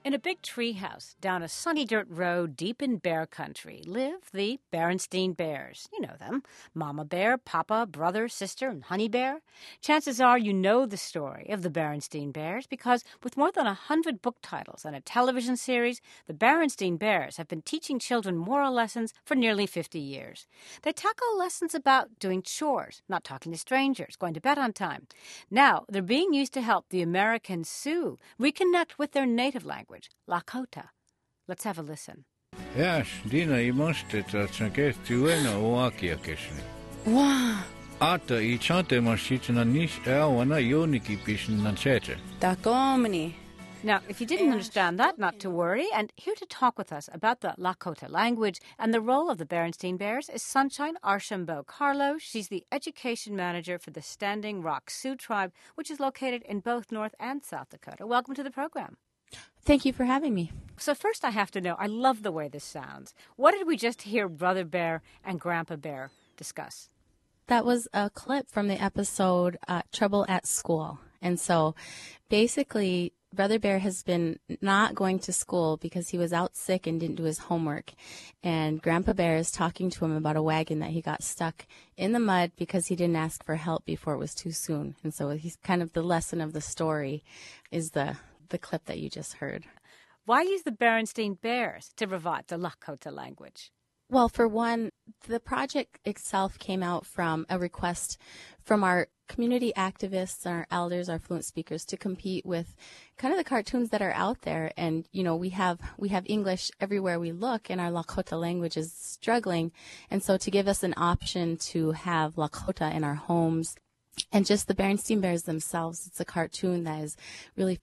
In a big treehouse down a sunny dirt road deep in bear country live the Berenstein Bears. You know them. Mama Bear, Papa, brother, sister, and Honey Bear. Chances are you know the story of the Berenstein Bears because with more than 100 book titles and a television series, the Berenstein Bears have been teaching children moral lessons for nearly 50 years. They tackle lessons about doing chores, not talking to strangers, going to bed on time. Now, they're being used to help the American Sioux reconnect with their native language, Lakota. Let's have a listen. Yes, Dina imashte tsatsake tuena oakia keshne. Wow. Ata I chante mashitna nish wana yoniki pishin nancheche. Takomni. Now, if you didn't understand that, not to worry. And here to talk with us about the Lakota language and the role of the Berenstein Bears is Sunshine Archambault Carlo. She's the education manager for the Standing Rock Sioux Tribe, which is located in both North and South Dakota. Welcome to the program. Thank you for having me. So first I have to know, I love the way this sounds. What did we just hear Brother Bear and Grandpa Bear discuss? That was a clip from the episode Trouble at School. And so basically, Brother Bear has been not going to school because he was out sick and didn't do his homework. And Grandpa Bear is talking to him about a wagon that he got stuck in the mud because he didn't ask for help before it was too soon. And so he's kind of the lesson of the story is the clip that you just heard. Why use the Berenstein Bears to revive the Lakota language? Well, for one, the project itself came out from a request from our community activists and our elders, our fluent speakers, to compete with kind of the cartoons that are out there. And, you know, we have English everywhere we look, and our Lakota language is struggling. And so to give us an option to have Lakota in our homes, and just the Berenstein Bears themselves, it's a cartoon that is really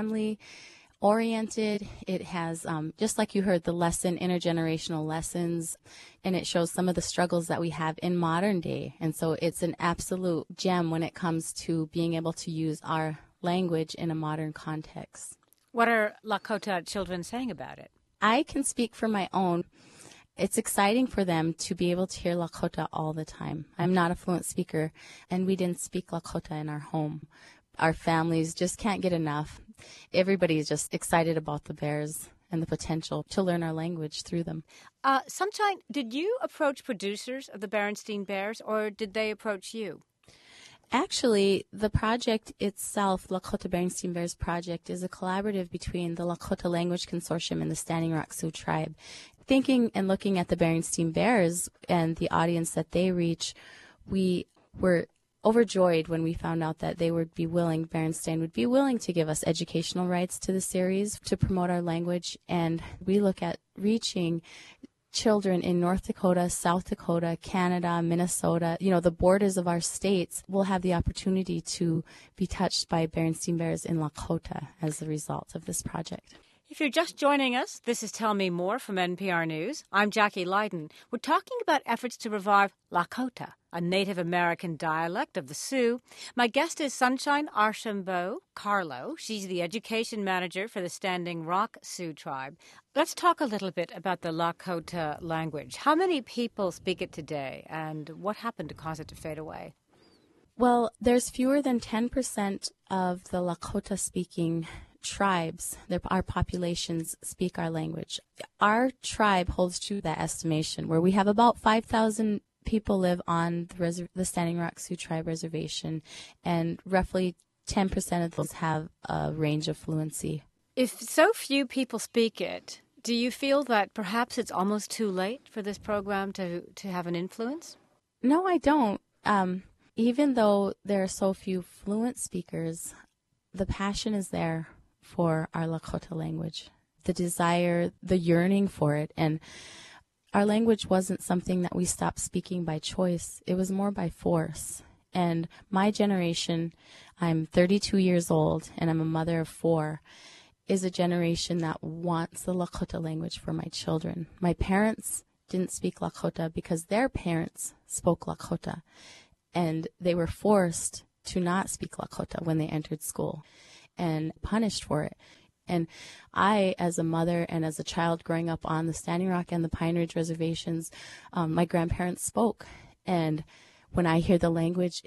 family-oriented. It has, just like you heard, the intergenerational lessons, and it shows some of the struggles that we have in modern day. And so it's an absolute gem when it comes to being able to use our language in a modern context. What are Lakota children saying about it? I can speak for my own. It's exciting for them to be able to hear Lakota all the time. I'm not a fluent speaker, and we didn't speak Lakota in our home. Our families just can't get enough. Everybody is just excited about the Bears and the potential to learn our language through them. Sunshine, did you approach producers of the Berenstein Bears, or did they approach you? Actually, the project itself, Lakota Berenstein Bears Project, is a collaborative between the Lakota Language Consortium and the Standing Rock Sioux Tribe. Thinking and looking at the Berenstein Bears and the audience that they reach, we were overjoyed when we found out that Berenstein would be willing to give us educational rights to the series to promote our language. And we look at reaching children in North Dakota, South Dakota, Canada, Minnesota, the borders of our states will have the opportunity to be touched by Berenstein Bears in Lakota as a result of this project. If you're just joining us, this is Tell Me More from NPR News. I'm Jackie Leiden. We're talking about efforts to revive Lakota, a Native American dialect of the Sioux. My guest is Sunshine Archambault Carlo. She's the education manager for the Standing Rock Sioux Tribe. Let's talk a little bit about the Lakota language. How many people speak it today, and what happened to cause it to fade away? Well, there's fewer than 10% of the Lakota-speaking tribes, our populations speak our language. Our tribe holds true to that estimation, where we have about 5,000 people live on the Standing Rock Sioux Tribe Reservation, and roughly 10% of those have a range of fluency. If so few people speak it, do you feel that perhaps it's almost too late for this program to have an influence? No, I don't. Even though there are so few fluent speakers, the passion is there for our Lakota language, the desire, the yearning for it. And our language wasn't something that we stopped speaking by choice. It was more by force. And my generation, I'm 32 years old, and I'm a mother of 4, is a generation that wants the Lakota language for my children. My parents didn't speak Lakota because their parents spoke Lakota, and they were forced to not speak Lakota when they entered school and punished for it. And I, as a mother and as a child growing up on the Standing Rock and the Pine Ridge reservations, my grandparents spoke. And when I hear the language,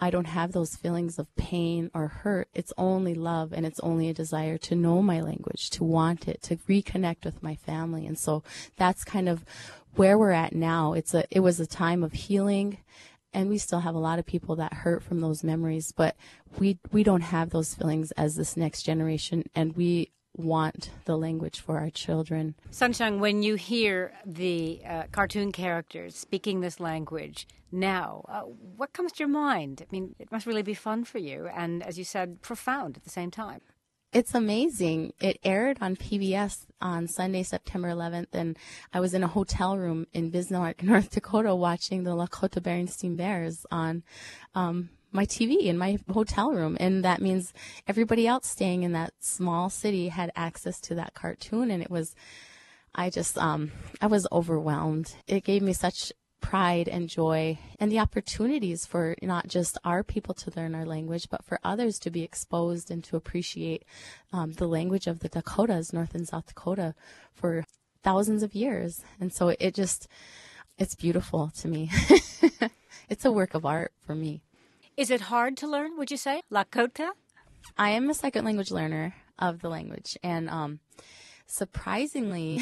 I don't have those feelings of pain or hurt. It's only love, and it's only a desire to know my language, to want it, to reconnect with my family. And so that's kind of where we're at now. It was a time of healing, and we still have a lot of people that hurt from those memories, but we don't have those feelings as this next generation, and we want the language for our children. Sunshine, when you hear the cartoon characters speaking this language now, what comes to your mind? I mean, it must really be fun for you and, as you said, profound at the same time. It's amazing. It aired on PBS on Sunday, September 11th, and I was in a hotel room in Bismarck, North Dakota, watching the Lakota Berenstain Bears on my TV in my hotel room. And that means everybody else staying in that small city had access to that cartoon. And I was overwhelmed. It gave me such pride and joy, and the opportunities for not just our people to learn our language, but for others to be exposed and to appreciate the language of the Dakotas, North and South Dakota, for thousands of years. And so it's beautiful to me. It's a work of art for me. Is it hard to learn, would you say, Lakota? I am a second language learner of the language, and surprisingly,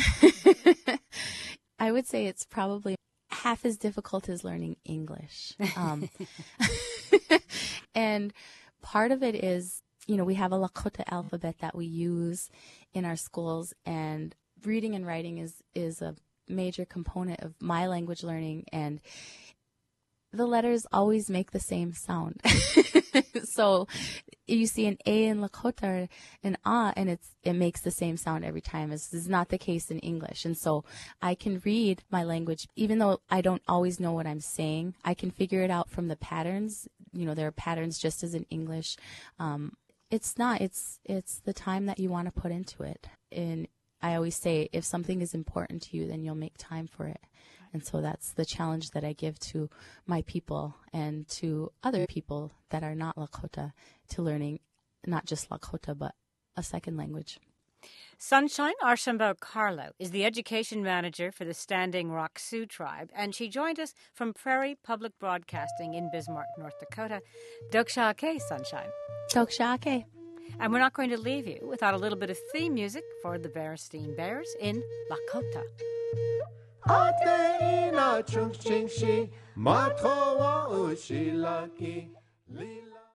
I would say it's probably half as difficult as learning English. And part of it is, we have a Lakota alphabet that we use in our schools, and reading and writing is a major component of my language learning, and the letters always make the same sound. So you see an A in Lakota or an A, and it makes the same sound every time. This is not the case in English. And so I can read my language, even though I don't always know what I'm saying. I can figure it out from the patterns. There are patterns just as in English. It's the time that you want to put into it. And I always say, if something is important to you, then you'll make time for it. And so that's the challenge that I give to my people and to other people that are not Lakota, to learning not just Lakota, but a second language. Sunshine Archambault Carlo is the education manager for the Standing Rock Sioux Tribe, and she joined us from Prairie Public Broadcasting in Bismarck, North Dakota. Doksha Ake, Sunshine. Doksha Ake. And we're not going to leave you without a little bit of theme music for the Berenstain Bears in Lakota. Ate ina chung ching shi, ma to wa u shi lucky.